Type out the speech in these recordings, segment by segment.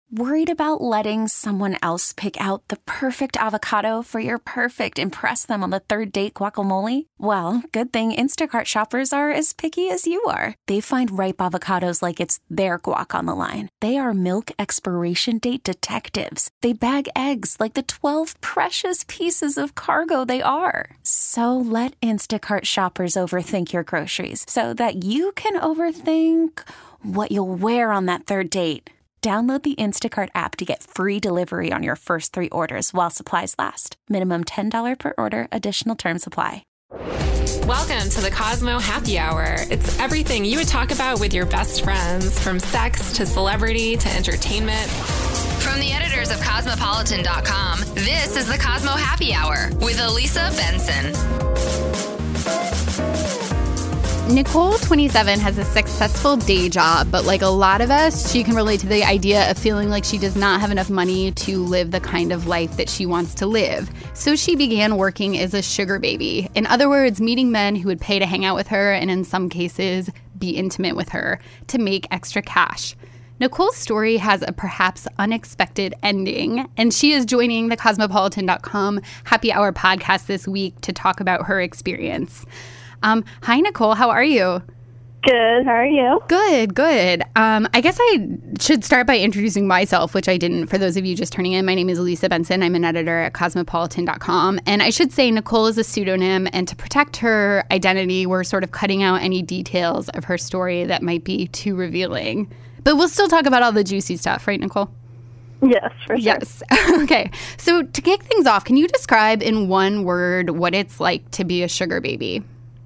Worried about letting someone else pick out the perfect avocado for your perfect impress them on the third date guacamole? Well, good thing Instacart shoppers are as picky as you are. They find ripe avocados like it's their guac on the line. They are milk expiration date detectives. They bag eggs like the 12 precious pieces of cargo they are. So let Instacart shoppers overthink your groceries so that you can overthink what you'll wear on that third date. Download the Instacart app to get free delivery on your first 3 orders while supplies last. Minimum $10 per order. Additional terms apply. Welcome to the Cosmo Happy Hour. It's everything you would talk about with your best friends, from sex to celebrity to entertainment. From the editors of Cosmopolitan.com, this is the Cosmo Happy Hour with Elisa Benson. Nicole, 27, has a successful day job, but like a lot of us, she can relate to the idea of feeling like she does not have enough money to live the kind of life that she wants to live. So she began working as a sugar baby. In other words, meeting men who would pay to hang out with her and in some cases be intimate with her to make extra cash. Nicole's story has a perhaps unexpected ending, and she is joining the Cosmopolitan.com Happy Hour podcast this week to talk about her experience. Hi, Nicole. How are you? Good. How are you? Good, good. I guess I should start by introducing myself, which I didn't. For those of you just turning in, my name is Elisa Benson. I'm an editor at Cosmopolitan.com. And I should say Nicole is a pseudonym. And to protect her identity, we're sort of cutting out any details of her story that might be too revealing. But we'll still talk about all the juicy stuff, right, Nicole? Yes, for sure. Yes. Okay. So to kick things off, can you describe in one word what it's like to be a sugar baby?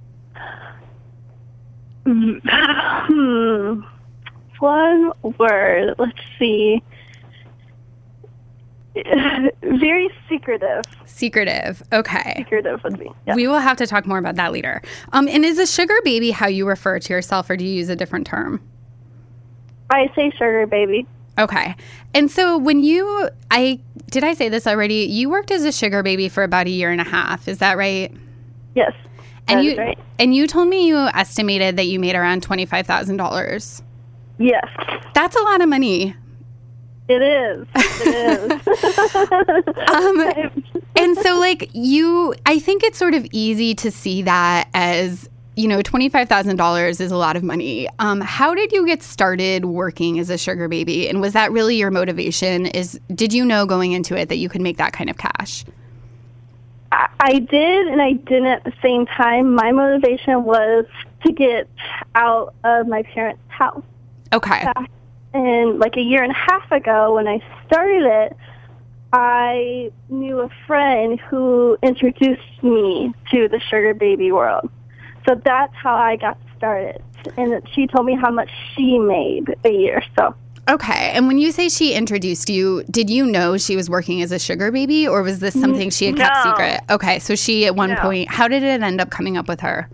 One word. Let's see. Very secretive. Secretive. Okay. Secretive would be. Yeah. We will have to talk more about that later. And is a sugar baby how you refer to yourself, or do you use a different term? I say sugar baby. Okay. And so when did I say this already? You worked as a sugar baby for about 1.5 years. Is that right? Yes. That's right. And you told me you estimated that you made around $25,000. Yes. That's a lot of money. It is. And so I think it's sort of easy to see that as, $25,000 is a lot of money. How did you get started working as a sugar baby? And was that really your motivation? Did you know going into it that you could make that kind of cash? I did, and I didn't at the same time. My motivation was to get out of my parents' house. Okay. And 1.5 years ago, when I started it, I knew a friend who introduced me to the sugar baby world. So that's how I got started. And she told me how much she made a year. So. Okay. And when you say she introduced you, did you know she was working as a sugar baby, or was this something she had kept secret? Okay. So she at one point, how did it end up coming up with her?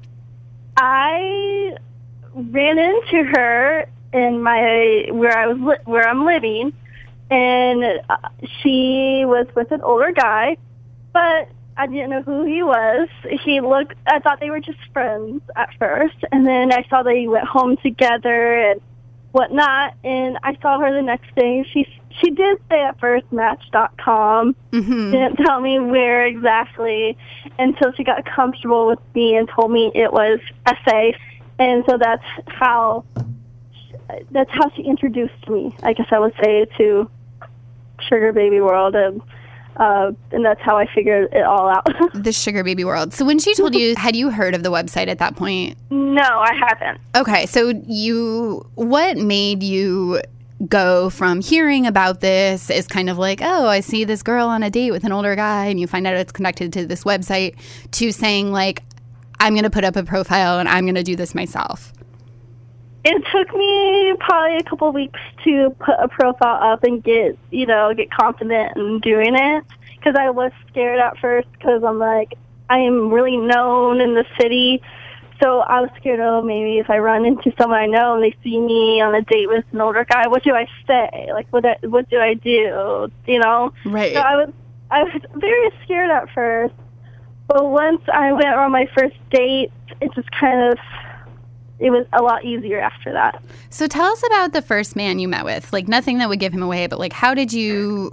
I ran into her in where I'm living, and she was with an older guy, but I didn't know who he was. I thought they were just friends at first, and then I saw they went home together and whatnot, and I saw her the next day. She did say at first Match.com, didn't tell me where exactly until she got comfortable with me and told me it was SA, and so that's how she introduced me, I guess I would say, to sugar baby world, and that's how I figured it all out. The sugar baby world. So when she told you, had you heard of the website at that point? No, I haven't. Okay, so what made you go from hearing about this as kind of like, oh, I see this girl on a date with an older guy, and you find out it's connected to this website, to saying I'm going to put up a profile and I'm going to do this myself? It took me probably a couple of weeks to put a profile up and get confident in doing it, because I was scared at first, because I'm like, I am really known in the city, so I was scared, maybe if I run into someone I know and they see me on a date with an older guy, what do I say? What do I do? Right. So I was very scared at first, but once I went on my first date, it just kind of it was a lot easier after that. So tell us about the first man you met with. Like, nothing that would give him away, but like, how did you,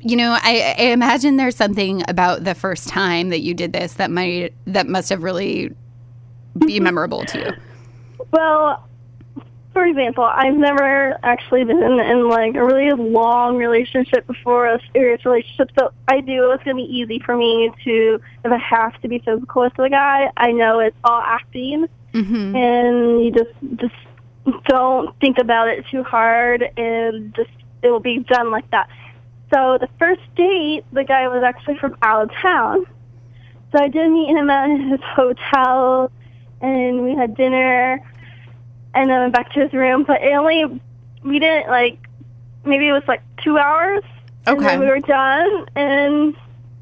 I imagine there's something about the first time that you did this that must have really be memorable to you. Well, for example, I've never actually been in like a really long relationship before, a serious relationship. So I knew it was going to be easy for me to, if I have to be physical with the guy, I know it's all acting, and you just don't think about it too hard, and just it will be done like that. So the first date, the guy was actually from out of town. So I did meet him at his hotel, and we had dinner. And then went back to his room, but we didn't, like, maybe it was like 2 hours. Okay. And then we were done, and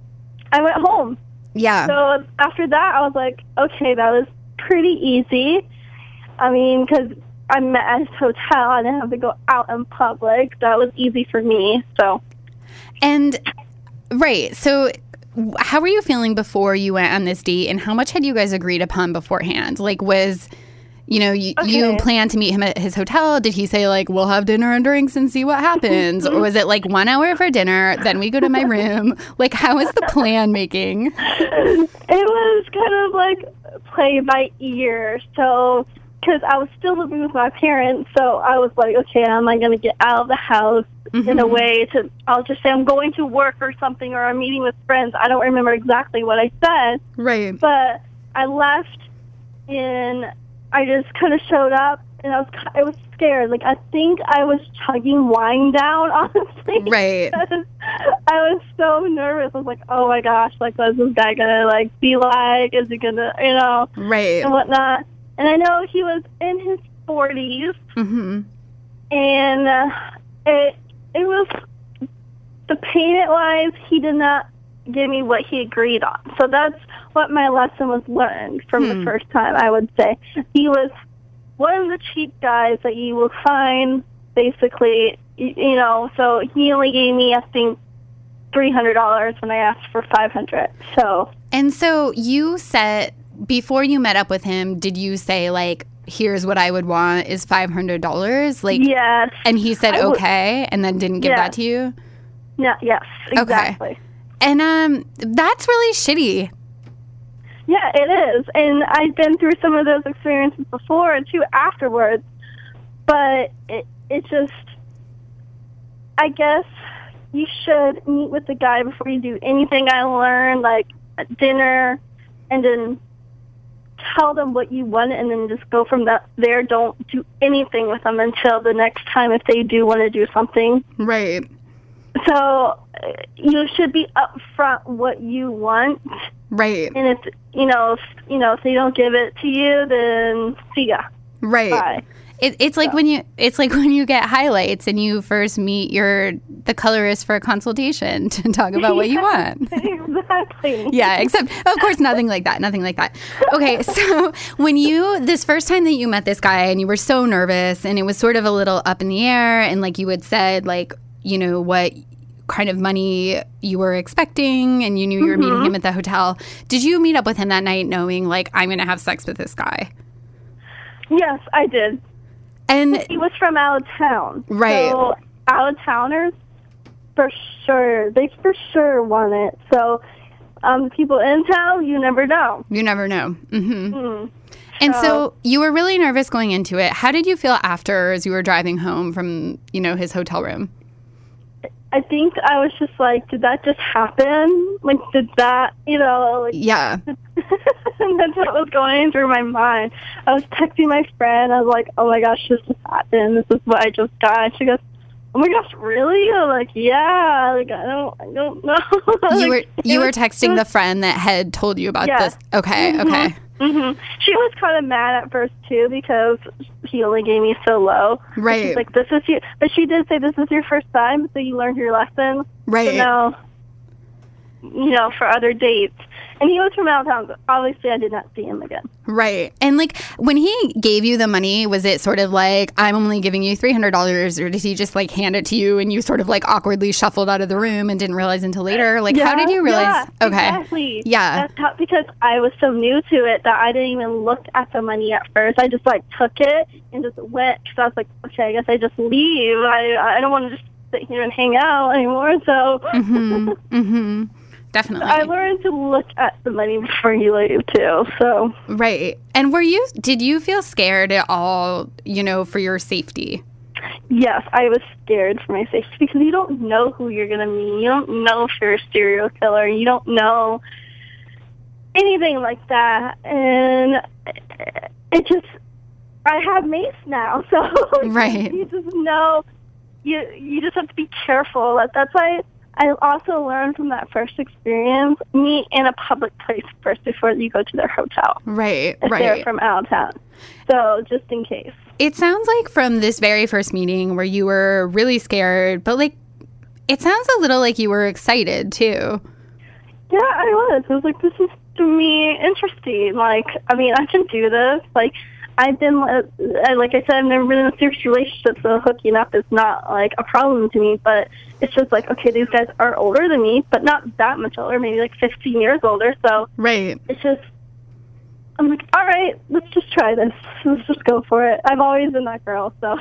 I went home. Yeah. So after that, I was like, okay, that was pretty easy. I mean, because I met at his hotel, I didn't have to go out in public. That was easy for me, so. And, right, so how were you feeling before you went on this date, and how much had you guys agreed upon beforehand? Like, was... You planned to meet him at his hotel. Did he say, like, we'll have dinner and drinks and see what happens? Or was it, like, 1 hour for dinner, then we go to my room? Like, how was the plan making? It was kind of, like, play by ear. So, because I was still living with my parents, so I was like, okay, am I going to get out of the house in a way to, I'll just say I'm going to work or something, or I'm meeting with friends. I don't remember exactly what I said. Right. But I left and I just kind of showed up, and I was scared. Like, I think I was chugging wine down, honestly. Right. I was so nervous. I was like, oh my gosh, like, what's this guy gonna, like, be like? Is he gonna, right, and whatnot? And I know he was in his 40s, and it was, the payment-wise, he did not give me what he agreed on. So that's what my lesson was learned from the first time, I would say. He was one of the cheap guys that you will find, basically, so he only gave me, I think, $300 when I asked for $500. So. And so you said, before you met up with him, did you say, like, here's what I would want is $500? Like, yes. And he said, okay, and then didn't give that to you? No, yes, exactly. Okay. And that's really shitty. Yeah, it is. And I've been through some of those experiences before and too afterwards. But it just, I guess you should meet with the guy before you do anything. I learned, like, at dinner, and then tell them what you want, and then just go from there. Don't do anything with them until the next time if they do want to do something. Right. So you should be upfront what you want. Right. And if if they don't give it to you, then see ya. Right. Bye. It's like when you get highlights and you first meet the colorist for a consultation to talk about what you want. Exactly. Yeah, except of course nothing like that. Okay, so this first time that you met this guy and you were so nervous and it was sort of a little up in the air, and like you had said, like, what kind of money you were expecting, and you knew you were meeting him at the hotel. Did you meet up with him that night knowing, like, I'm going to have sex with this guy? Yes, I did. And he was from out of town. Right. So out-of-towners, for sure, they for sure want it. So people in town, you never know. You never know. And so you were really nervous going into it. How did you feel after, as you were driving home from, his hotel room? I think I was just like, did that just happen? Like, did that, like... Yeah. That's what was going through my mind. I was texting my friend. I was like, oh my gosh, this just happened. This is what I just got. And she goes, oh my gosh, really? I'm like, yeah. Like, I don't know. You were texting the friend that had told you about this. Okay, okay. She was kind of mad at first too because he only gave me so low. Right. She's like, this is you, but she did say this is your first time, so you learned your lesson. Right. So now, for other dates. And he was from out of town, but obviously I did not see him again. Right. And like when he gave you the money, was it sort of like, I'm only giving you $300, or did he just like hand it to you and you sort of like awkwardly shuffled out of the room and didn't realize until later? Like, how did you realize? Yeah, okay. Exactly. Yeah. That's how, because I was so new to it that I didn't even look at the money at first. I just like took it and just went, because I was like, okay, I guess I just leave. I don't want to just sit here and hang out anymore. So Definitely. I learned to look at the money before you leave too. So right. And did you feel scared at all, for your safety? yes, I was scared for my safety, because you don't know who you're going to meet. You don't know if you're a serial killer. You don't know anything like that. And I have Mace now, so right. you just know, you just have to be careful. That's why I also learned from that first experience, meet in a public place first before you go to their hotel. Right, if they're from out of town. So just in case. It sounds like from this very first meeting where you were really scared, but like, it sounds a little like you were excited too. Yeah, I was. I was like, this is, to me, interesting. Like, I mean, I can do this. Like, like I said, I've never been in a serious relationship, so hooking up is not, like, a problem to me. But it's just like, okay, these guys are older than me, but not that much older, maybe like 15 years older. So right. It's just, I'm like, all right, let's just try this. Let's just go for it. I've always been that girl, so.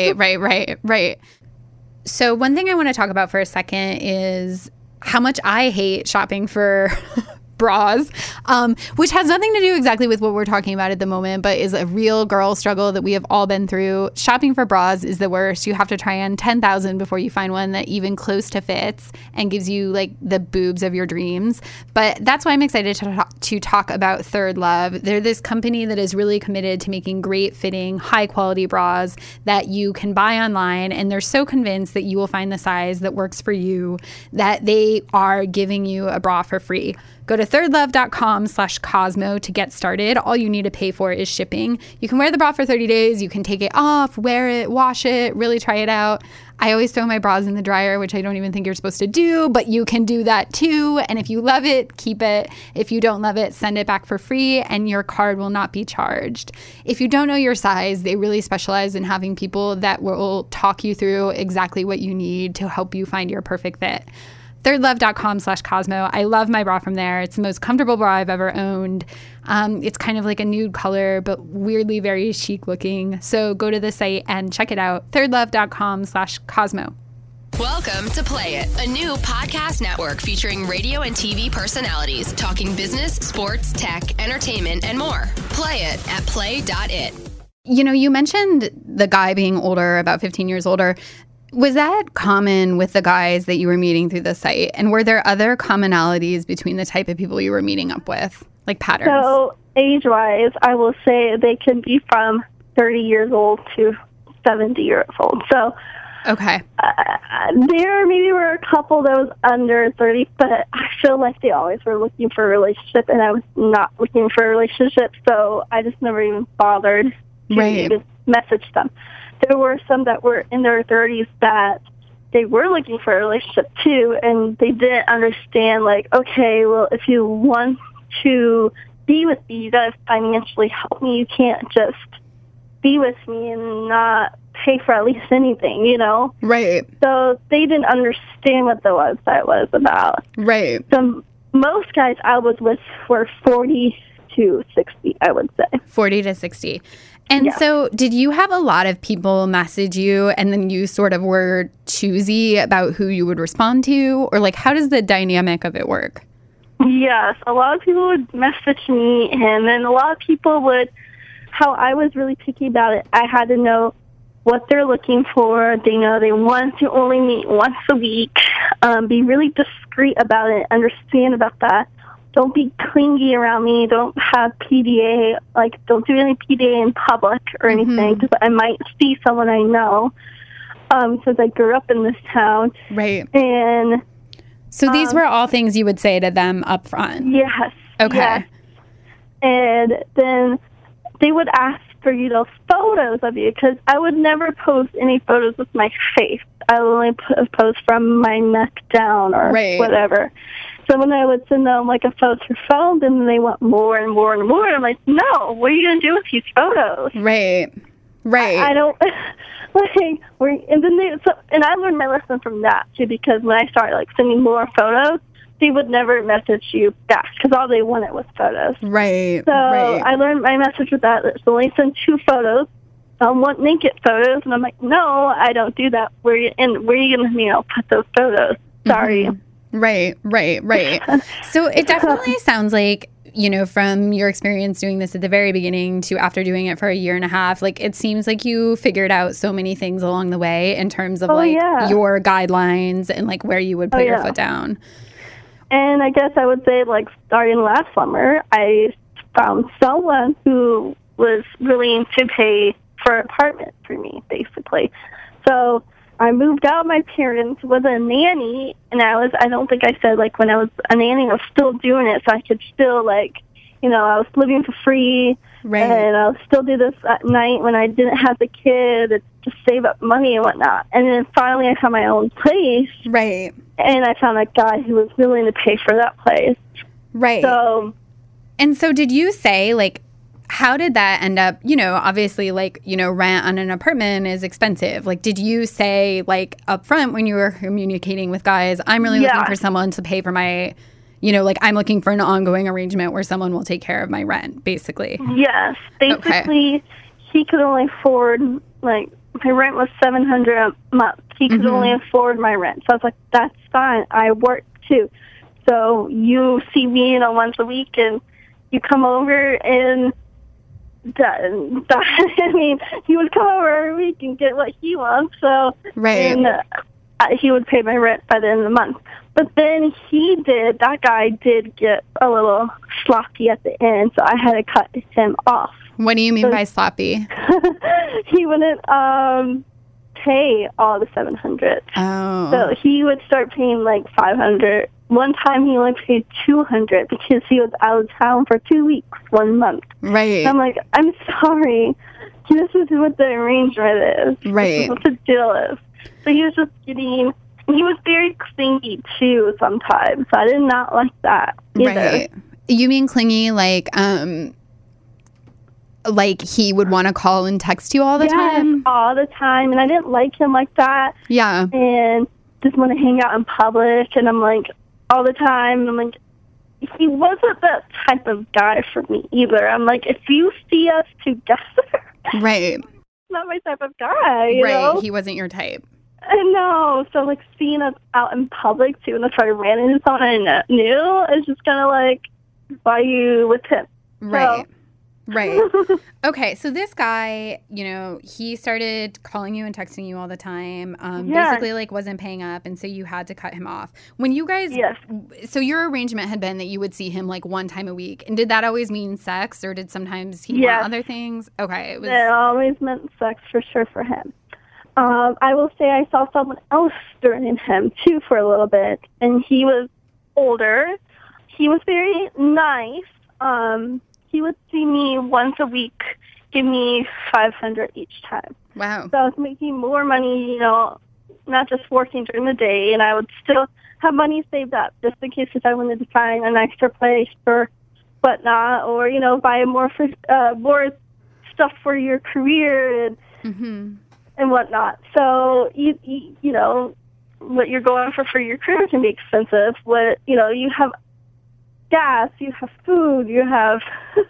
Right. So one thing I want to talk about for a second is how much I hate shopping for bras, which has nothing to do exactly with what we're talking about at the moment, but is a real girl struggle that we have all been through. Shopping for bras is the worst. You have to try on 10,000 before you find one that even close to fits and gives you like the boobs of your dreams. But that's why I'm excited to talk about Third Love. They're this company that is really committed to making great fitting, high quality bras that you can buy online. And they're so convinced that you will find the size that works for you that they are giving you a bra for free. Go to thirdlove.com/Cosmo to get started. All you need to pay for is shipping. You can wear the bra for 30 days. You can take it off, wear it, wash it, really try it out. I always throw my bras in the dryer, which I don't even think you're supposed to do, but you can do that too. And if you love it, keep it. If you don't love it, send it back for free and your card will not be charged. If you don't know your size, they really specialize in having people that will talk you through exactly what you need to help you find your perfect fit. thirdlove.com/Cosmo. I love my bra from there. It's the most comfortable bra I've ever owned. It's kind of like a nude color, but weirdly very chic looking. So go to the site and check it out. thirdlove.com/Cosmo. Welcome to Play It, a new podcast network featuring radio and TV personalities talking business, sports, tech, entertainment, and more. Play it at play.it. You mentioned the guy being older, about 15 years older. Was that common with the guys that you were meeting through the site? And were there other commonalities between the type of people you were meeting up with, like patterns? So age-wise, I will say they can be from 30 years old to 70 years old. So okay. There maybe were a couple that was under 30, but I feel like they always were looking for a relationship, and I was not looking for a relationship, so I just never even bothered to even message them. There were some that were in their 30s that they were looking for a relationship too, and they didn't understand, like, okay, well, if you want to be with me, you got to financially help me. You can't just be with me and not pay for at least anything, Right. So they didn't understand what the website was about. Right. So most guys I was with were 40 to 60, I would say. 40 to 60. And so did you have a lot of people message you and then you sort of were choosy about who you would respond to? Or like, how does the dynamic of it work? Yes, a lot of people would message me, and then a lot of people would, how I was really picky about it, I had to know what they're looking for. They know they want to only meet once a week. Be really discreet about it, understand about that. Don't be clingy around me. Don't have PDA. Like, don't do any PDA in public or anything, because I might see someone I know, since I grew up in this town. Right. And so these were all things you would say to them up front? Yes. Okay. Yes. And then they would ask for, photos of you, because I would never post any photos with my face. I would only post from my neck down or whatever. So when I would send them like a photo to phone, then they want more and more and more. I'm like, no, what are you going to do with these photos? Right. I don't like. And I learned my lesson from that too, because when I started like sending more photos, they would never message you back because all they wanted was photos. Right. So right. I learned my message with that. So only send 2 photos. I want naked photos, and I'm like, no, I don't do that. Where are you going to put those photos? Sorry. Mm-hmm. Right. So it definitely sounds like, from your experience doing this at the very beginning to after doing it for 1.5 years, like it seems like you figured out so many things along the way in terms of your guidelines and like where you would put your foot down. And I guess I would say, like, starting last summer, I found someone who was willing to pay for an apartment for me, basically. So I moved out of my parents with a nanny, and I don't think I said, like, when I was a nanny, I was still doing it, so I could still, like, I was living for free, and I'll still do this at night when I didn't have the kid, to save up money and whatnot. And then finally I found my own place. Right. And I found a guy who was willing to pay for that place. Right. So did you say, like, how did that end up, obviously, like, rent on an apartment is expensive. Like, did you say, like, up front when you were communicating with guys, I'm really looking for someone to pay for my, like, I'm looking for an ongoing arrangement where someone will take care of my rent, basically? Yes. Basically, he could only afford, like, my rent was $700 a month. He could only afford my rent. So I was like, that's fine. I work, too. So you see me, once a week, and you come over, and I mean, he would come over every week and get what he wants. So and, he would pay my rent by the end of the month. But then that guy did get a little sloppy at the end, so I had to cut him off. What do you mean by sloppy? He wouldn't pay all the $700. Oh. So he would start paying like $500. One time he only paid $200 because he was out of town for 2 weeks, 1 month. Right. And I'm like, I'm sorry. This is what the arrangement is. Right. This is what the deal is. So he was just he was very clingy too sometimes. So I did not like that either. Right. You mean clingy like he would want to call and text you all the time? All the time. And I didn't like him like that. Yeah. And just want to hang out in public. And I'm like, all the time. And I'm like, he wasn't that type of guy for me either. I'm like, if you see us together. Right. Not my type of guy, you know? He wasn't your type. I know. So, like, seeing us out in public, too, and if I ran into someone I knew, it's just kind of like, why are you with him? Right. So. Right. Okay. So this guy, he started calling you and texting you all the time. Basically, like, wasn't paying up. And so you had to cut him off. When you guys, so your arrangement had been that you would see him like 1 time a week. And did that always mean sex, or did sometimes he want other things? Okay. It always meant sex for sure for him. I will say I saw someone else during him, too, for a little bit. And he was older. He was very nice. He would see me once a week, give me $500 each time. Wow. So I was making more money, not just working during the day, and I would still have money saved up just in case if I wanted to find an extra place or whatnot, or, buy more stuff for your career and whatnot. So, you know, what you're going for your career can be expensive. You have gas, you have food, you have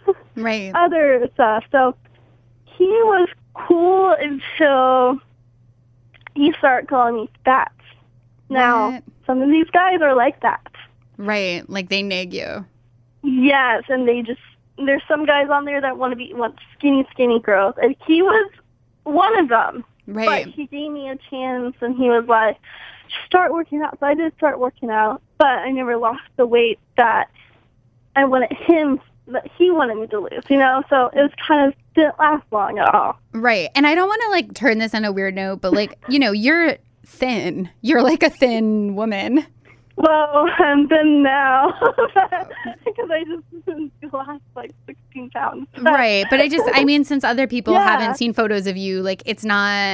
other stuff. So he was cool until he started calling me fat. Now, some of these guys are like that. Right, like they nag you. Yes, and there's some guys on there that want skinny girls, and he was one of them. Right. But he gave me a chance, and he was like, start working out. So I did start working out, but I never lost the weight that I wanted that he wanted me to lose, So it was kind of didn't last long at all. Right. And I don't want to like turn this on a weird note, but like, you're thin. You're like a thin woman. Well, I'm thin now because I just lost like 16 pounds. Right. But since other people haven't seen photos of you, like it's not,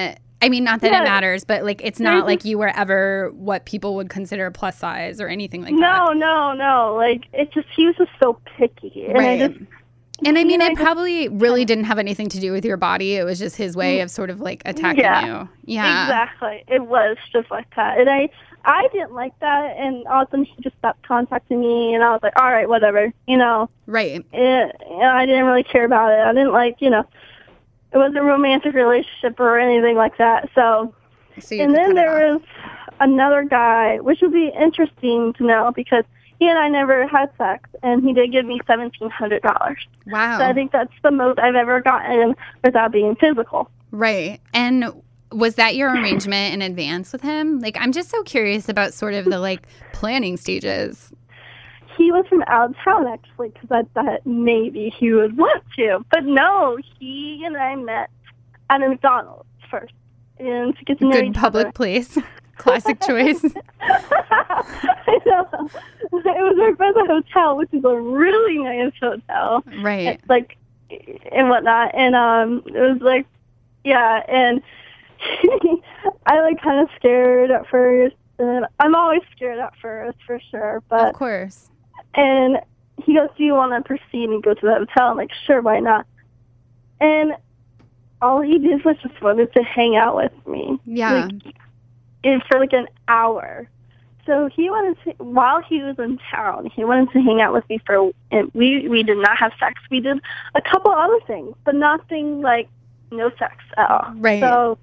I mean, not that Yeah. it matters, but like it's not like you were ever what people would consider plus size or anything like that. No. Like, it's just, he was just so picky. And Right. And I mean, it I just- probably really didn't have anything to do with your body. It was just his way of sort of like attacking you. Yeah. Exactly. It was just like that. And I didn't like that. And all of a sudden he just stopped contacting me. And I was like, all right, whatever. Right. I didn't really care about it. I didn't like, it wasn't a romantic relationship or anything like that. So So you and could then cut it there off. was another guy, which would be interesting to know because he and I never had sex, and he did give me $1,700. Wow. So I think that's the most I've ever gotten without being physical. Right. And was that your arrangement in advance with him? Like, I'm just so curious about sort of the like planning stages. He was from out of town, actually, because I thought maybe he would want to. But no, he and I met at a McDonald's first. And to get to know Good each public other. place. Classic choice. I know. It was right by the hotel, which is a really nice hotel. Right. Like, and whatnot. And it was like, yeah, and I like kind of scared at first. And I'm always scared at first, for sure. But Of course. and he goes, do you want to proceed and go to the hotel? I'm like, sure, why not? And all he did was just wanted to hang out with me. Yeah. For like an hour. So he wanted to, while he was in town, he wanted to hang out with me and we did not have sex. We did a couple other things, but nothing like no sex at all. Right. So,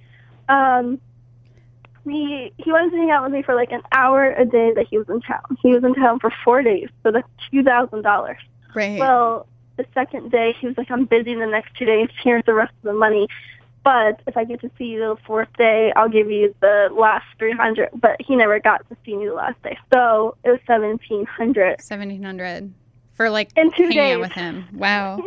he wanted to hang out with me for like an hour a day that he was in town. He was in town for 4 days, so that's $2,000. Right. Well, the second day, he was like, I'm busy the next 2 days. Here's the rest of the money. But if I get to see you the fourth day, I'll give you the last $300. But he never got to see me the last day. So it was $1,700. $1,700 for like In 2 hanging out days. with him. Wow.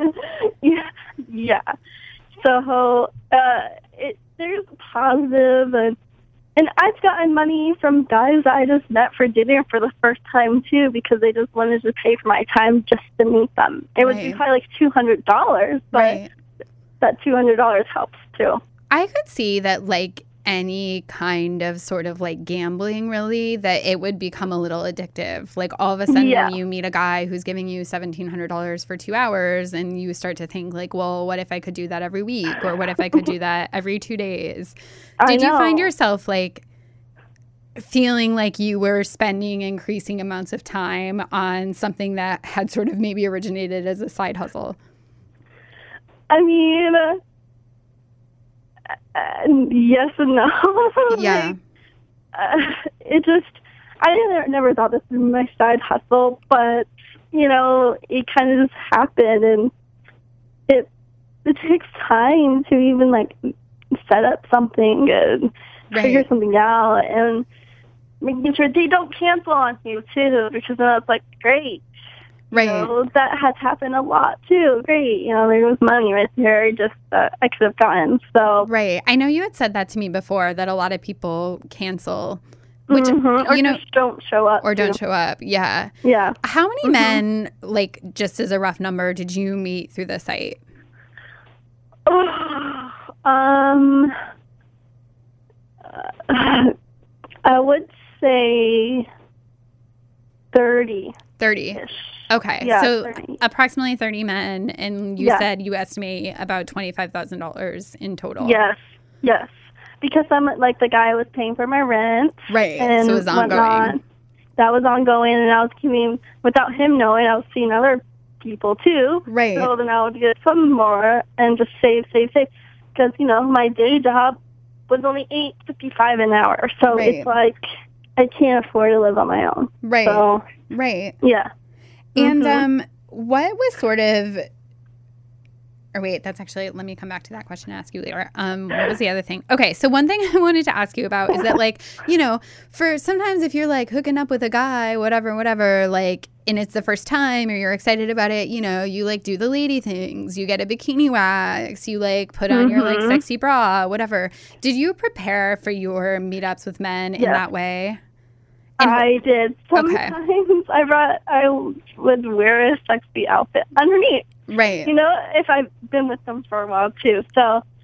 Yeah. So there's positive and I've gotten money from guys I just met for dinner for the first time too because they just wanted to pay for my time just to meet them. It would be Right. probably like $200, but Right. that $200 helps too. I could see that like any kind of sort of like gambling really that it would become a little addictive. Like all of a sudden Yeah. when you meet a guy who's giving you $1,700 for 2 hours and you start to think like, well, what if I could do that every week or what if I could do that every 2 days? Did you find yourself like feeling like you were spending increasing amounts of time on something that had sort of maybe originated as a side hustle? I mean, yes and no. Yeah. It just, I never thought this was my side hustle, but, it kind of just happened, and it takes time to even, like, set up something and figure something out, and making sure they don't cancel on you, too, because then it's like, great. Right. That has happened a lot too. Great. There was money right there just I could have gotten. So Right. I know you had said that to me before that a lot of people cancel, which, or just don't show up. or don't too. show up. Yeah. Yeah. How many men, like just as a rough number, did you meet through the site? I would say 30. 30. Okay. Yeah, so 30. approximately 30 men. And you said you estimate about $25,000 in total. Yes. Because I'm like the guy was paying for my rent. Right. And So it was ongoing. whatnot. That was ongoing, and I was giving, without him knowing, I was seeing other people too. Right. So then I would get some more and just save. Because, my day job was only $8.55 an hour. So Right. it's like I can't afford to live on my own. Right. So, Right. yeah. And what was sort of, or wait, that's actually, let me come back to that question and ask you later. What was the other thing? Okay, so one thing I wanted to ask you about is that like, for sometimes if you're like hooking up with a guy, whatever, like, and it's the first time or you're excited about it, you like do the lady things, you get a bikini wax, you like put on your like sexy bra, whatever. Did you prepare for your meetups with men in that way? I did. Sometimes I would wear a sexy outfit underneath. Right. If I've been with them for a while too. So,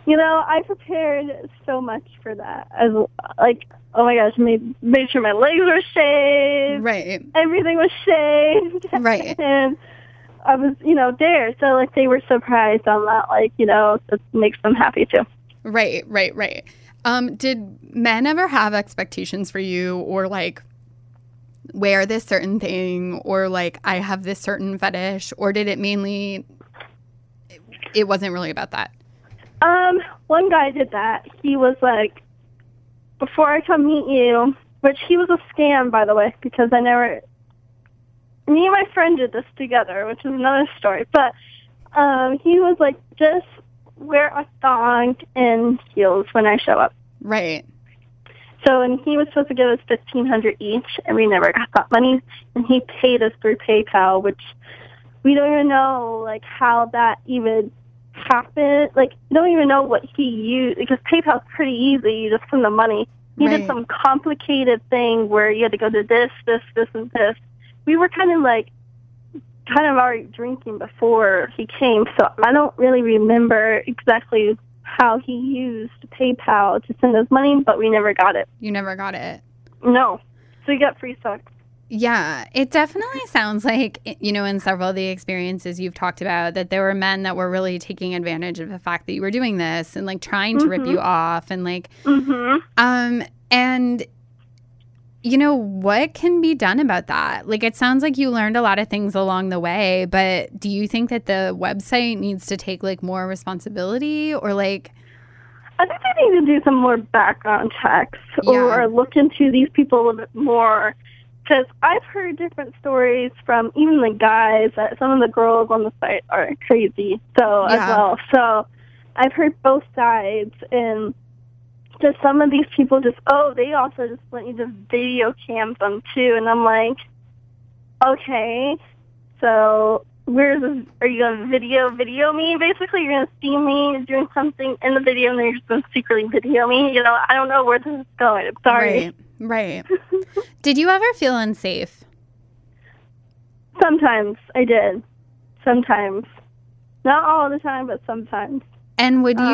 You know, I prepared so much for that. Like, oh my gosh, made sure my legs were shaved. Right. Everything was shaved. Right. And I was, there. So, like, they were surprised on that. Like, it makes them happy, too. Right. Did men ever have expectations for you, or, like, wear this certain thing, or, like, I have this certain fetish? Or did it mainly, it wasn't really about that? One guy did that. He was like, before I come meet you, which he was a scam, by the way, because me and my friend did this together, which is another story. But he was like, just wear a thong and heels when I show up. Right. So, and he was supposed to give us $1,500 each, and we never got that money. And he paid us through PayPal, which we don't even know, like, how that even happened. Like, you don't even know what he used, because PayPal's pretty easy. You just send the money. He did some complicated thing where you had to go to this, and this. We were kind of already drinking before he came, so I don't really remember exactly how he used PayPal to send us money, but we never got it. You never got it? No. So you got free sex. Yeah, it definitely sounds like, in several of the experiences you've talked about, that there were men that were really taking advantage of the fact that you were doing this and, like, trying to rip you off and, like, and, what can be done about that? Like, it sounds like you learned a lot of things along the way, but do you think that the website needs to take, like, more responsibility, or, like... I think they need to do some more background checks or look into these people a little bit more. Because I've heard different stories from even the guys that some of the girls on the site are crazy, as well. So I've heard both sides, and just some of these people they also just let you just video cam them too. And I'm like, okay, so are you going to video me? Basically, you're going to see me doing something in the video, and then you're just going to secretly video me. I don't know where this is going. I'm sorry. Right. Did you ever feel unsafe? Sometimes I did. Sometimes. Not all the time, but sometimes. And would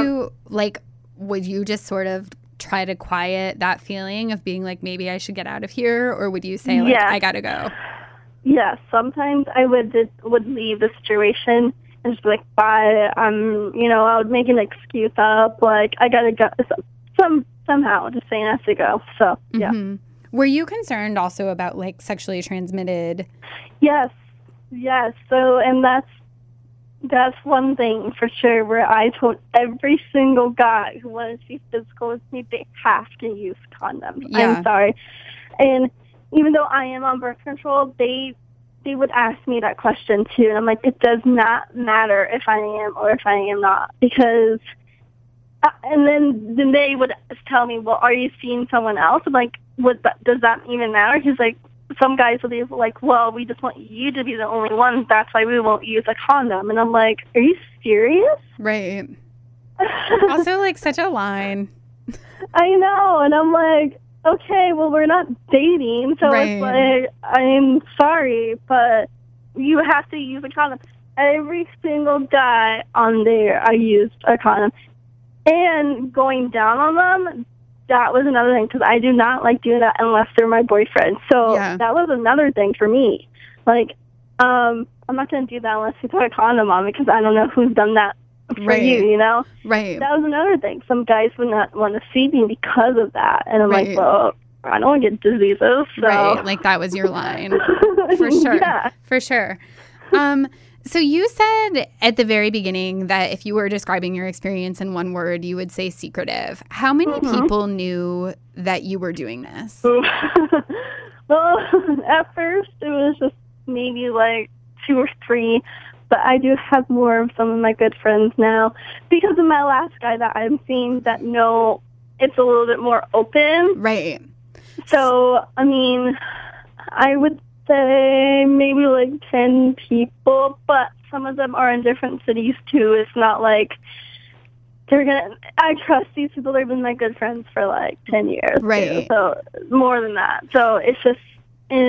you just sort of try to quiet that feeling of being like, maybe I should get out of here? Or would you say, like, I got to go? Yeah, sometimes I would leave the situation and just be like, bye. I would make an excuse up, like, I got to go. Somehow, just saying I have to go. So, yeah. Mm-hmm. Were you concerned also about, like, sexually transmitted? Yes. So, and that's one thing for sure where I told every single guy who wanted to be physical with me, they have to use condoms. Yeah. I'm sorry. And even though I am on birth control, they would ask me that question too. And I'm like, it does not matter if I am or if I am not, because... and then they would tell me, well, are you seeing someone else? I'm like, does that even matter? He's like, some guys will be like, well, we just want you to be the only one. That's why we won't use a condom. And I'm like, are you serious? Right. Also, like, such a line. I know. And I'm like, okay, well, we're not dating. So it's like, I'm sorry, but you have to use a condom. Every single guy on there, I used a condom. And going down on them, that was another thing, because I do not like doing that unless they're my boyfriend. So that was another thing for me. Like, I'm not going to do that unless you put a condom on me, because I don't know who's done that for you, Right. That was another thing. Some guys would not want to see me because of that. And I'm like, well, I don't want to get diseases. So. Right, like that was your line. For sure. Yeah. For sure. So you said at the very beginning that if you were describing your experience in one word, you would say secretive. How many people knew that you were doing this? Well, at first it was just maybe like 2 or 3, but I do have more of some of my good friends now because of my last guy that I'm seeing that know it's a little bit more open. Right. So, I mean, I would say maybe like 10 people, but some of them are in different cities too. It's not like I trust these people. They've been my good friends for like 10 years. Right. Too, so more than that. So it's just,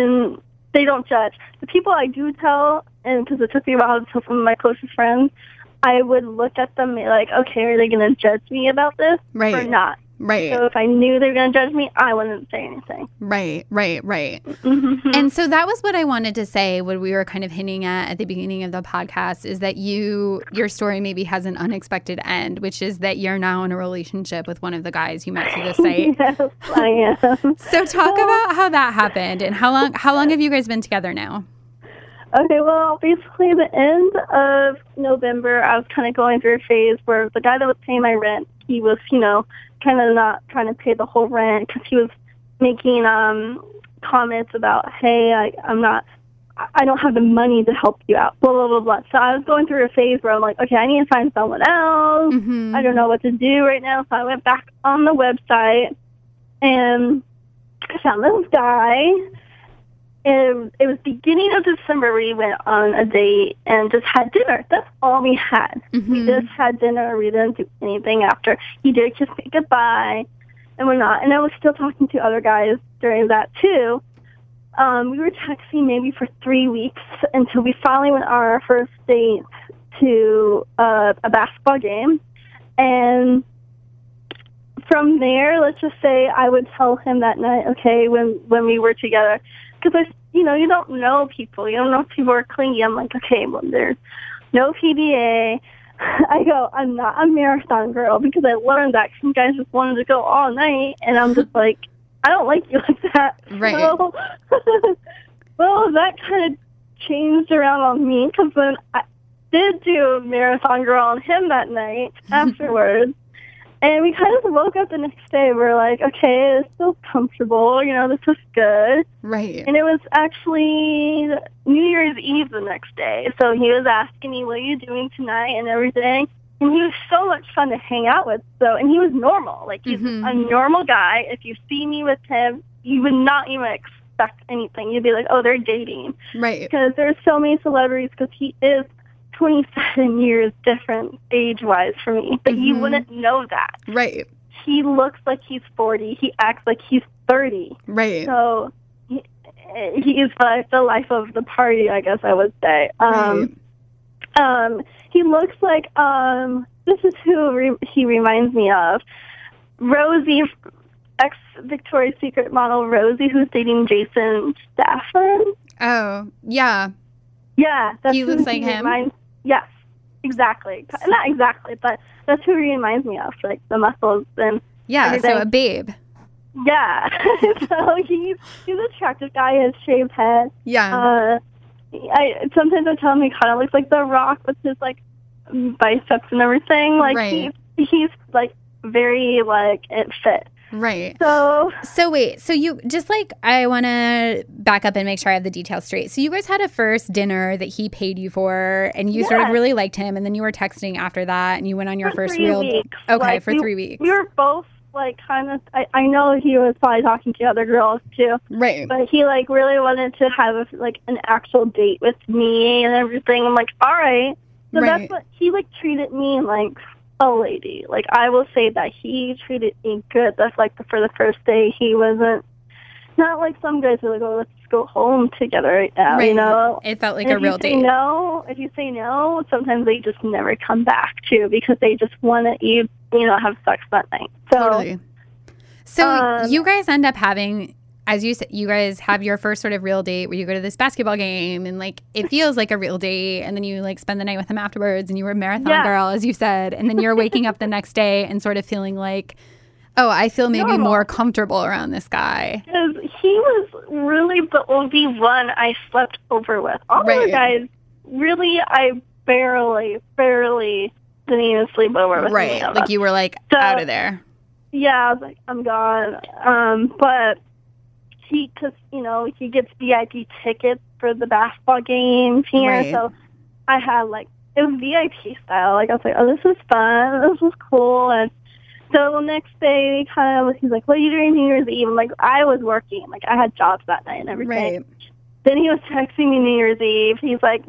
they don't judge. The people I do tell, and because it took me a while to tell some of my closest friends, I would look at them like, okay, are they going to judge me about this or not? Right. So if I knew they were going to judge me, I wouldn't say anything. Right. Mm-hmm. And so that was what I wanted to say, what we were kind of hinting at the beginning of the podcast, is that your story maybe has an unexpected end, which is that you're now in a relationship with one of the guys you met through the site. Yes, I am. So talk about how that happened and how long have you guys been together now? Okay, well, basically the end of November, I was kind of going through a phase where the guy that was paying my rent, he was, kind of not trying to pay the whole rent because he was making comments about, hey, I don't have the money to help you out, blah, blah, blah, blah. So I was going through a phase where I'm like, okay, I need to find someone else. Mm-hmm. I don't know what to do right now. So I went back on the website and I found this guy. It was beginning of December. We went on a date and just had dinner. That's all we had. Mm-hmm. We just had dinner. We didn't do anything after. He did kiss me goodbye and whatnot. And I was still talking to other guys during that, too. We were texting maybe for 3 weeks until we finally went on our first date to a basketball game. And from there, let's just say I would tell him that night, okay, when we were together, because you don't know people. You don't know if people are clingy. I'm like, okay, well, there's no PDA. I go, I'm not a marathon girl because I learned that some guys just wanted to go all night, and I'm just like, I don't like you like that. Right. So, well, that kind of changed around on me because then I did do a marathon girl on him that night afterwards. And we kind of woke up the next day. We're like, okay, it's still comfortable. This is good. Right. And it was actually New Year's Eve the next day. So he was asking me, what are you doing tonight and everything. And he was so much fun to hang out with. And he was normal. Like, he's a normal guy. If you see me with him, you would not even expect anything. You'd be like, oh, they're dating. Right. Because there's so many celebrities, because he is 27 years different age-wise from me, but you wouldn't know that. Right. He looks like he's 40. He acts like he's 30. Right. So he is like the life of the party, I guess I would say. He looks like, this is who he reminds me of. Rosie, ex-Victoria's Secret model Rosie, who's dating Jason Statham. Oh, yeah. Yeah. He looks like him? Yes, exactly. Not exactly, but that's who he reminds me of, like the muscles and everything. So a babe. Yeah. So he's an attractive guy. He has shaved head. Yeah. Sometimes I tell him he kind of looks like The Rock with his like biceps and everything. Like right. he's like very like it fit. Right. So wait, so you just like, I want to back up and make sure I have the details straight. So you guys had a first dinner that he paid you for, and you sort of really liked him, and then you were texting after that, and you went on your first real. 3 weeks. Okay, like, for 3 weeks. We were both like kind of. I know he was probably talking to other girls too. Right. But he like really wanted to have like an actual date with me and everything. I'm like, all right. So that's what he like treated me like. A lady. Like, I will say that he treated me good. That's like for the first day, he wasn't not like some guys are like, oh, let's go home together right now. It felt like a real date. If you say no, sometimes they just never come back too because they just want to have sex that night. So, totally. So you guys end up having, as you said, you guys have your first sort of real date where you go to this basketball game and like it feels like a real date, and then you like spend the night with him afterwards, and you were a marathon girl, as you said, and then you're waking up the next day and sort of feeling like, oh, I feel maybe more comfortable around this guy. Because he was really the only one I slept over with. All the other guys, really, I barely didn't even sleep over with. Right, like you were like out of there. Yeah, I was like, I'm gone. But because he gets VIP tickets for the basketball games here, right. So I had like, it was VIP style. Like, I was like, oh, this is fun, this is cool. And so the next day, he's like, what are you doing New Year's Eve? I'm like, I was working, like I had jobs that night and everything. Right. Then he was texting me New Year's Eve. He's like,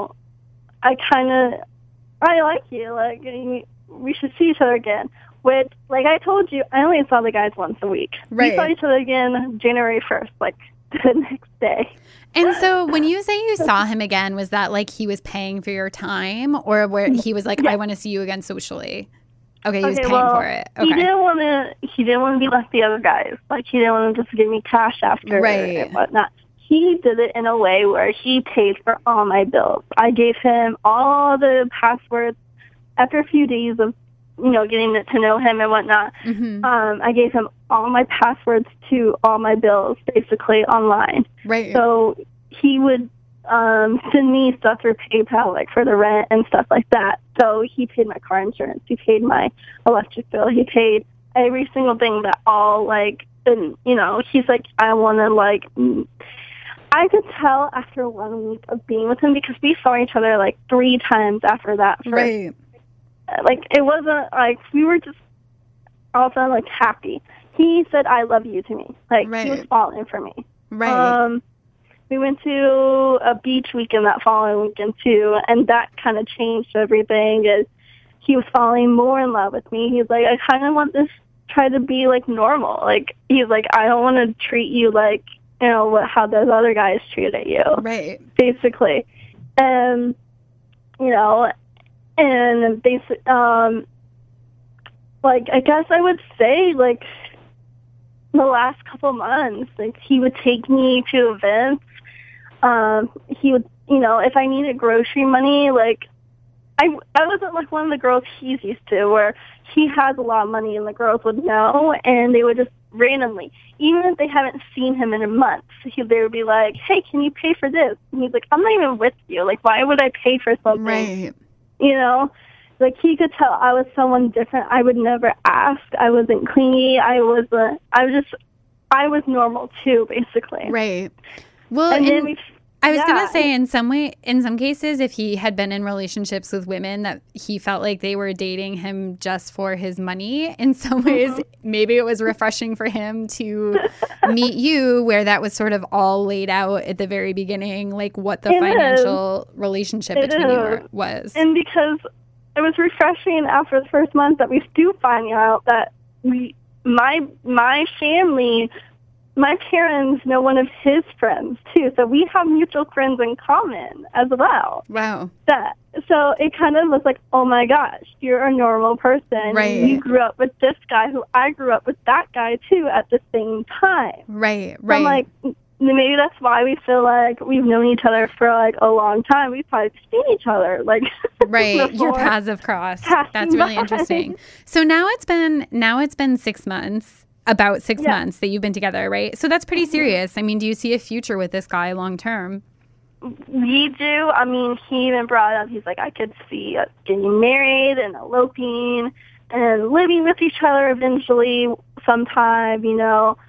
I like you, like we should see each other again. Which, like I told you, I only saw the guys once a week. Right. We saw each other again January 1st, like the next day. And so when you say you saw him again, was that like he was paying for your time, or where he was like, I want to see you again socially? Okay, he was paying for it. Okay. He didn't want to be like the other guys. Like, he didn't want to just give me cash after and whatnot. He did it in a way where he paid for all my bills. I gave him all the passwords after a few days of, getting to know him and whatnot. I gave him all my passwords to all my bills, basically, online. Right. So he would send me stuff through PayPal, like for the rent and stuff like that. So he paid my car insurance. He paid my electric bill. He paid every single thing that all, like, and, he's like, I want to, like, I could tell after 1 week of being with him, because we saw each other, like, 3 times after that. Right. Like, it wasn't, like, we were just all of a sudden, like, happy. He said, I love you to me. Like, he was falling for me. Right. We went to a beach weekend that following weekend, too, and that kind of changed everything. And he was falling more in love with me. He's like, I kind of want this try to be, like, normal. Like, he's like, I don't want to treat you like, how those other guys treated you. Right. Basically. And, and basically, like, I guess I would say, like, the last couple months, like, he would take me to events. He would, if I needed grocery money, like, I wasn't like one of the girls he's used to, where he has a lot of money and the girls would know, and they would just randomly, even if they haven't seen him in a month, they would be like, hey, can you pay for this? And he's like, I'm not even with you. Like, why would I pay for something? Right. Like, he could tell I was someone different. I would never ask. I wasn't clingy. I was normal too, basically. Right. Well, and then I was going to say, in some cases, if he had been in relationships with women that he felt like they were dating him just for his money, in some ways, maybe it was refreshing for him to meet you, where that was sort of all laid out at the very beginning, like what the financial relationship between you was. And because it was refreshing after the first month that we do find out that my family, my parents know one of his friends too, so we have mutual friends in common as well. Wow. So it kind of was like, oh my gosh, you're a normal person. Right. You grew up with this guy, who I grew up with that guy too at the same time. Right. So I'm like, maybe that's why we feel like we've known each other for like a long time. We've probably seen each other like right. Your paths have crossed. That's really interesting. So now it's been 6 months. About 6 months that you've been together, right? So that's pretty serious. I mean, do you see a future with this guy long term? We do. I mean, he even brought up, he's like, I could see us getting married and eloping and living with each other eventually sometime, He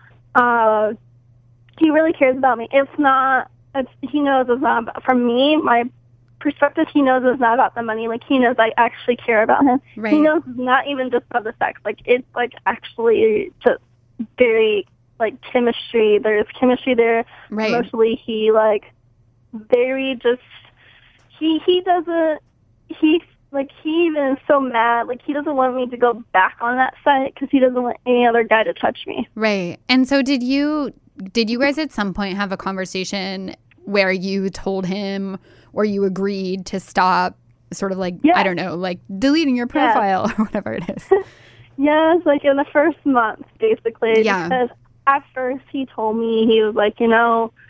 really cares about me. He knows it's not about, from me, my perspective, he knows it's not about the money. Like, he knows I actually care about him. Right. He knows it's not even just about the sex. Like, it's, like, actually just very, like, chemistry. There's chemistry there. Right. Mostly he, like, very just, he doesn't, he even is so mad. Like, he doesn't want me to go back on that site because he doesn't want any other guy to touch me. Right. And so did you guys at some point have a conversation where you told him or you agreed to stop sort of like, I don't know, like deleting your profile or whatever it is? Yes, like in the first month, basically. Yeah. Because at first he told me, he was like, it's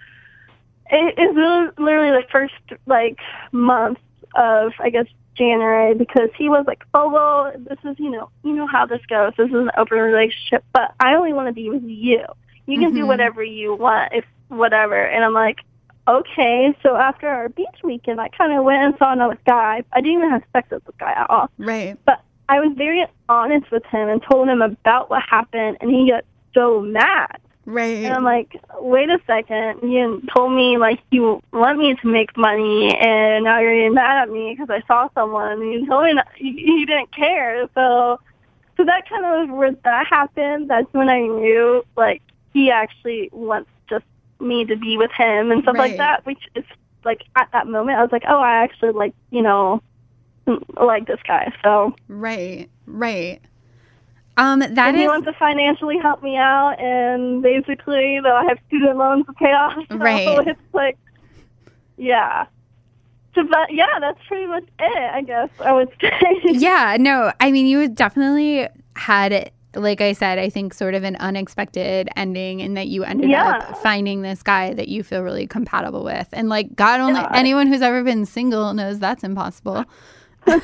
literally the first, like, month of, I guess, January, because he was like, oh, well, this is, you know how this goes. This is an open relationship, but I only want to be with you. You can do whatever you want, if whatever. And I'm like, okay. So after our beach weekend, I kind of went and saw another guy. I didn't even have sex with this guy at all. Right. But I was very honest with him and told him about what happened, and he got so mad. Right. And I'm like, wait a second. You told me, like, you want me to make money, and now you're getting mad at me because I saw someone, and you told me you didn't care. So that kind of was where that happened. That's when I knew, like, he actually wants just me to be with him and stuff like that, which is, like, at that moment, I was like, oh, I actually, like, like this guy. So Right. That he is wants to financially help me out, and basically, though I have student loans to pay off, so Right. it's like, yeah. So, but yeah, that's pretty much it, I guess, I would say. Yeah, no, I mean, you definitely had, like I said, I think sort of an unexpected ending in that you ended up finding this guy that you feel really compatible with. And like, God only, anyone who's ever been single knows that's impossible. So,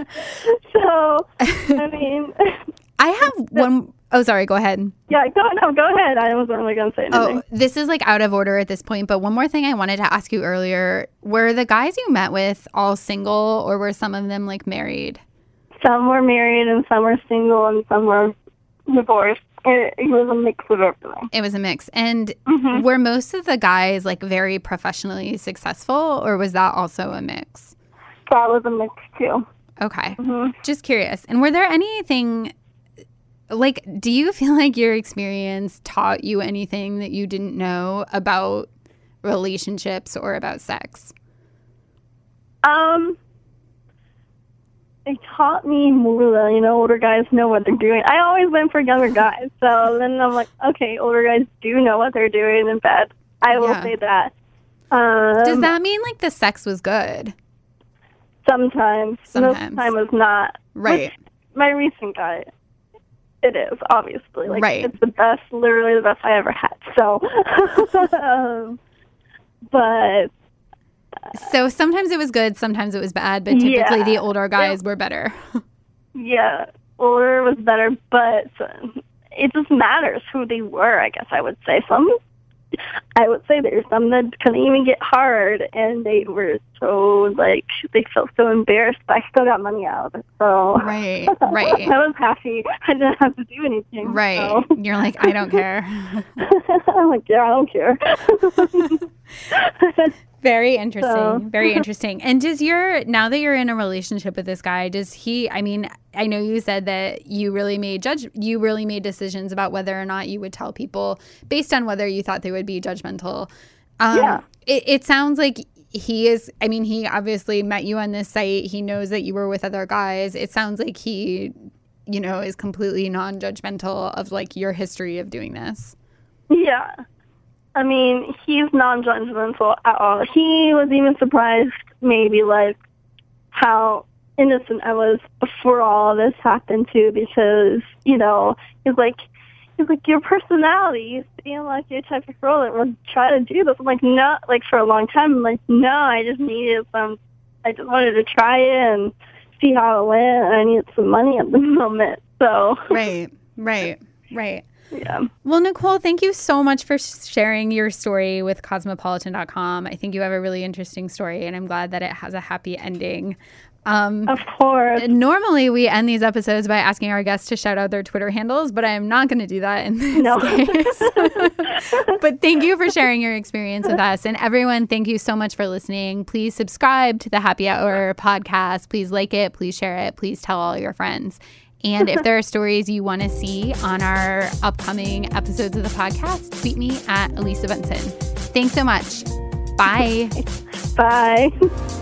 I mean... I have one, oh, sorry, go ahead. Yeah, go ahead. I wasn't really going to say anything. Oh, this is like out of order at this point, but one more thing I wanted to ask you earlier. Were the guys you met with all single, or were some of them like married? Some were married and some were single and some were divorced. It was a mix of everything. It was a mix. And were most of the guys like very professionally successful, or was that also a mix? That was a mix too. Okay. Just curious. And were there anything, like, do you feel like your experience taught you anything that you didn't know about relationships or about sex? It taught me more that, older guys know what they're doing. I always went for younger guys. So then I'm like, okay, older guys do know what they're doing in bed. I will say that. Does that mean like the sex was good? Sometimes. Most of the time was not. Right. Which, my recent guy, it is, obviously. Like, right. It's the best, literally the best I ever had. So, but... So sometimes it was good, sometimes it was bad, but typically the older guys were better. Yeah, older was better, but it just matters who they were, I guess I would say. I would say there's some that couldn't even get hard, and they were so, like, they felt so embarrassed, but I still got money out of it, so. Right. I was happy. I didn't have to do anything. Right. So. You're like, I don't care. I'm like, yeah, I don't care. Very interesting. Very interesting. And now that you're in a relationship with this guy, does he, I mean, I know you said that you really made decisions about whether or not you would tell people based on whether you thought they would be judgmental. It sounds like he obviously met you on this site. He knows that you were with other guys. It sounds like he, is completely non-judgmental of like your history of doing this. Yeah. I mean, he's non-judgmental at all. He was even surprised, maybe, like, how innocent I was before all of this happened, too, because, he's like, your personality, being like your type of girl that would try to do this. I'm like, no, like, for a long time, I'm like, no, I just wanted to try it and see how it went, and I needed some money at the moment, so. Right. Yeah. Well, Nicole, thank you so much for sharing your story with Cosmopolitan.com. I think you have a really interesting story, and I'm glad that it has a happy ending. Of course. Normally, we end these episodes by asking our guests to shout out their Twitter handles, but I am not going to do that in this case. But thank you for sharing your experience with us. And everyone, thank you so much for listening. Please subscribe to the Happy Hour podcast. Please like it. Please share it. Please tell all your friends. And if there are stories you want to see on our upcoming episodes of the podcast, tweet me at Elisa Benson. Thanks so much. Bye. Bye.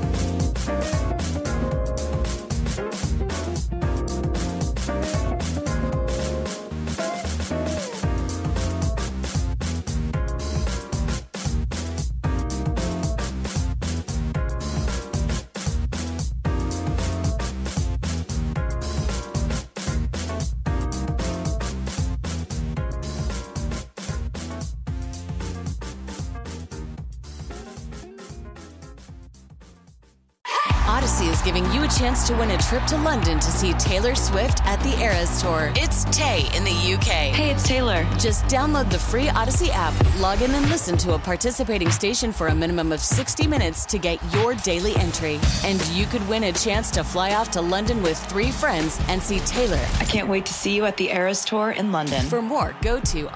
Odyssey is giving you a chance to win a trip to London to see Taylor Swift at the Eras Tour. It's Tay in the UK. Hey, it's Taylor. Just download the free Odyssey app, log in and listen to a participating station for a minimum of 60 minutes to get your daily entry. And you could win a chance to fly off to London with 3 friends and see Taylor. I can't wait to see you at the Eras Tour in London. For more, go to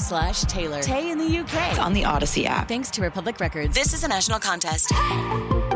odyssey.com/Taylor. Tay in the UK. On the Odyssey app. Thanks to Republic Records. This is a national contest.